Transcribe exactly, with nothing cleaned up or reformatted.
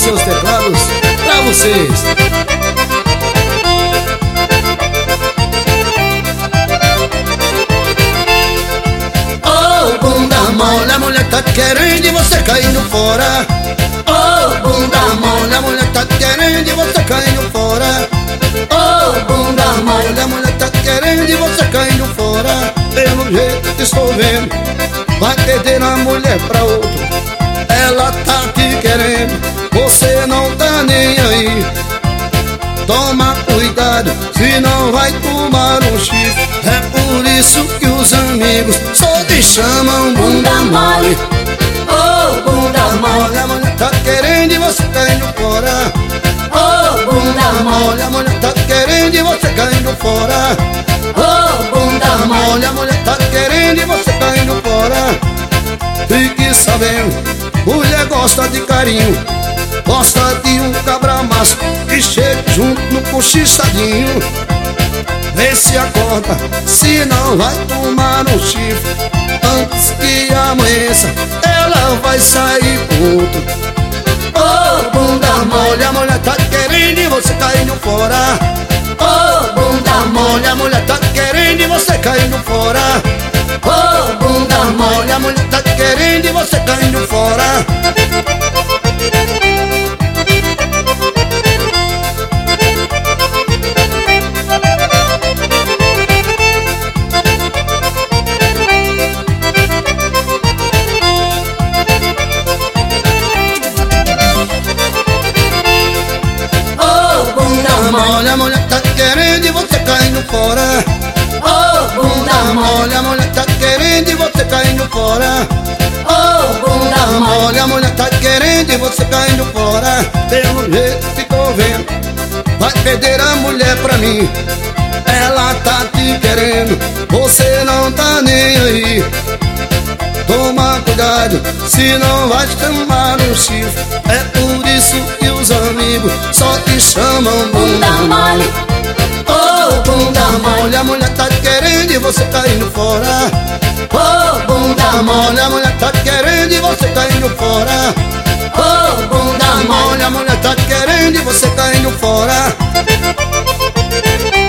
seus teclados pra vocês. Oh, bunda mole, a mulher tá querendo e você caindo fora. Oh, bunda mole, a mulher tá querendo e você caindo fora. Oh, bunda mole, a mulher tá querendo e você caindo fora. Pelo jeito que estou vendo, vai perder a mulher pra outro. Ela tá te querendo, você não tá nem aí. Toma cuidado, senão vai tomar um chifre. É por isso que os amigos só te chamam bunda mole. Oh, bunda mole, a mulher tá querendo e você caindo fora. Oh, bunda mole, a mulher tá querendo e você caindo fora. Oh, bunda mole, a mulher tá querendo e você caindo fora. Fique sabendo, mulher gosta de carinho, gosta de um cabra macho que chega junto no cochichadinho. Vê se acorda, senão vai tomar um chifre. Antes que amanheça, ela vai sair com outro. Oh, bunda mole, a mulher tá querendo e você caindo fora. Oh, bunda mole, a mulher tá querendo e você caindo fora. Oh, bunda mole, a mulher tá querendo e você caindo fora. Mole, a mulher tá querendo e você caindo fora. Oh, bunda mole, a mulher tá querendo e você caindo fora. Oh, bunda mole, a mulher tá querendo e você caindo fora. Pelo jeito que tô vendo, vai perder a mulher pra mim. Ela tá te querendo, você não tá nem aí. Toma cuidado, senão vai chamar um chifre. É por isso que os amigos só te chamam bunda mole. Oh, bunda mole, a mulher tá querendo e você tá indo fora. Oh, bunda mole, a mulher tá querendo e você tá indo fora. Oh, bunda mole, a mulher tá querendo e você tá indo fora.